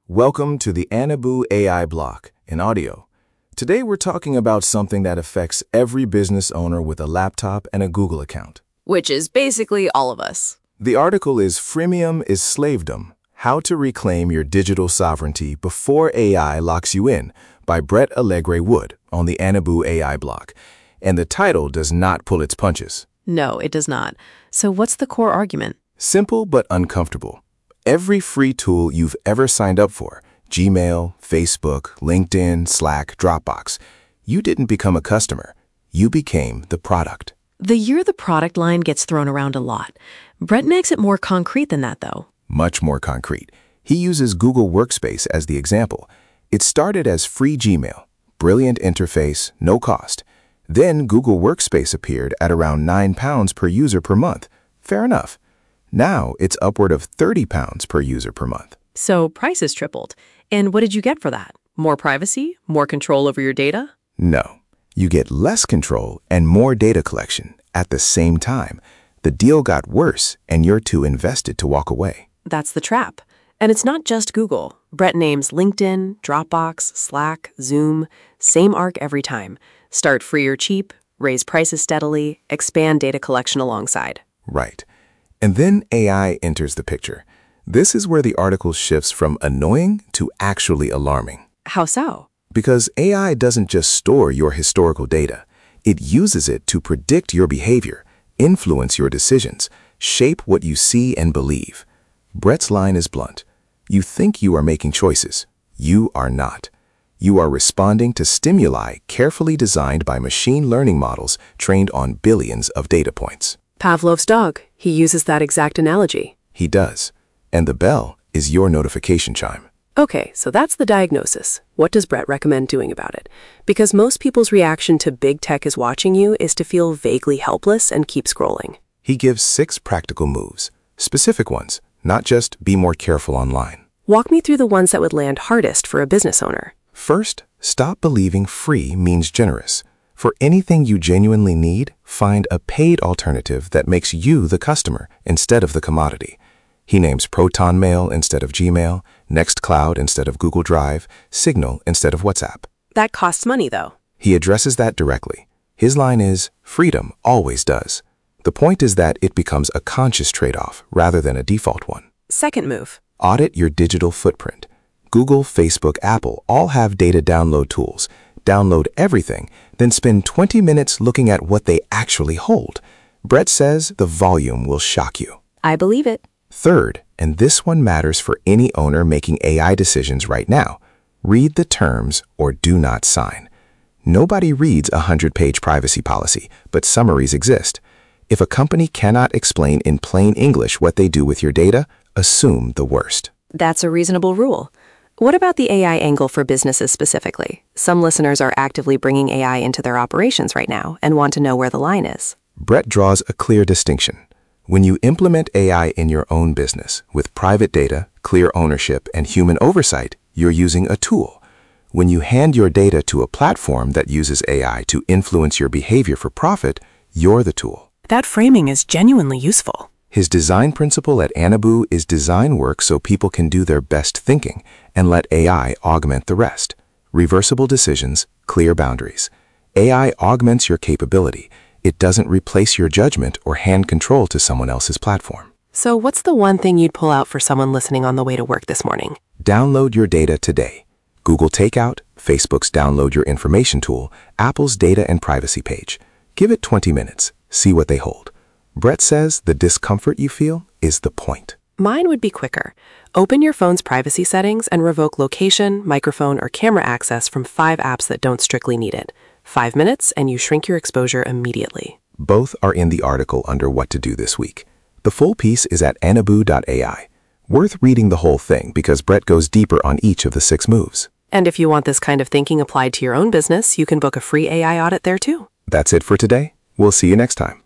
Welcome to the Anabu AI Block in audio. Today we're talking about something that affects every business owner with a laptop and a Google account. Which is basically all of us. The article is Freemium is Slavedom: How to Reclaim Your Digital Sovereignty Before AI Locks You In by Brett Allegre Wood on the Anabu AI Block. And the title does not pull its punches. No, it does not. So what's the core argument? Simple but uncomfortable. Every free tool you've ever signed up for, Gmail, Facebook, LinkedIn, Slack, Dropbox, you didn't become a customer. You became the product. The "you're the product" line gets thrown around a lot. Brett makes it more concrete than that, though. Much more concrete. He uses Google Workspace as the example. It started as free Gmail, brilliant interface, no cost. Then Google Workspace appeared at around £9 per user per month. Fair enough. Now it's upward of £30 per user per month. So prices tripled. And what did you get for that? More privacy? More control over your data? No. You get less control and more data collection at the same time. The deal got worse and you're too invested to walk away. That's the trap. And it's not just Google. Brett names LinkedIn, Dropbox, Slack, Zoom. Same arc every time. Start free or cheap, raise prices steadily, expand data collection alongside. Right. And then AI enters the picture. This is where the article shifts from annoying to actually alarming. How so? Because AI doesn't just store your historical data. It uses it to predict your behavior, influence your decisions, shape what you see and believe. Brett's line is blunt. You think you are making choices. You are not. You are responding to stimuli carefully designed by machine learning models trained on billions of data points. Pavlov's dog. He uses that exact analogy. He does. And the bell is your notification chime. Okay, so that's the diagnosis. What does Brett recommend doing about it? Because most people's reaction to big tech is watching you is to feel vaguely helpless and keep scrolling. He gives 6 practical moves, specific ones, not just be more careful online. Walk me through the ones that would land hardest for a business owner. First, stop believing free means generous. For anything you genuinely need, find a paid alternative that makes you the customer instead of the commodity. He names Proton Mail instead of Gmail, Nextcloud instead of Google Drive, Signal instead of WhatsApp. That costs money, though. He addresses that directly. His line is, freedom always does. The point is that it becomes a conscious trade-off rather than a default one. Second move. Audit your digital footprint. Google, Facebook, Apple all have data download tools. Download everything, then spend 20 minutes looking at what they actually hold. Brett says the volume will shock you. I believe it. Third, and this one matters for any owner making AI decisions right now, read the terms or do not sign. Nobody reads a 100-page privacy policy, but summaries exist. If a company cannot explain in plain English what they do with your data, assume the worst. That's a reasonable rule. What about the AI angle for businesses specifically? Some listeners are actively bringing AI into their operations right now and want to know where the line is. Brett draws a clear distinction. When you implement AI in your own business with private data, clear ownership, and human oversight, you're using a tool. When you hand your data to a platform that uses AI to influence your behavior for profit, you're the tool. That framing is genuinely useful. His design principle at Anabu is design work so people can do their best thinking and let AI augment the rest. Reversible decisions, clear boundaries. AI augments your capability. It doesn't replace your judgment or hand control to someone else's platform. So what's the one thing you'd pull out for someone listening on the way to work this morning? Download your data today. Google Takeout, Facebook's Download Your Information tool, Apple's Data and Privacy page. Give it 20 minutes. See what they hold. Brett says the discomfort you feel is the point. Mine would be quicker. Open your phone's privacy settings and revoke location, microphone, or camera access from 5 apps that don't strictly need it. 5 minutes and you shrink your exposure immediately. Both are in the article under What to Do this week. The full piece is at anabu.ai. Worth reading the whole thing because Brett goes deeper on each of the 6 moves. And if you want this kind of thinking applied to your own business, you can book a free AI audit there too. That's it for today. We'll see you next time.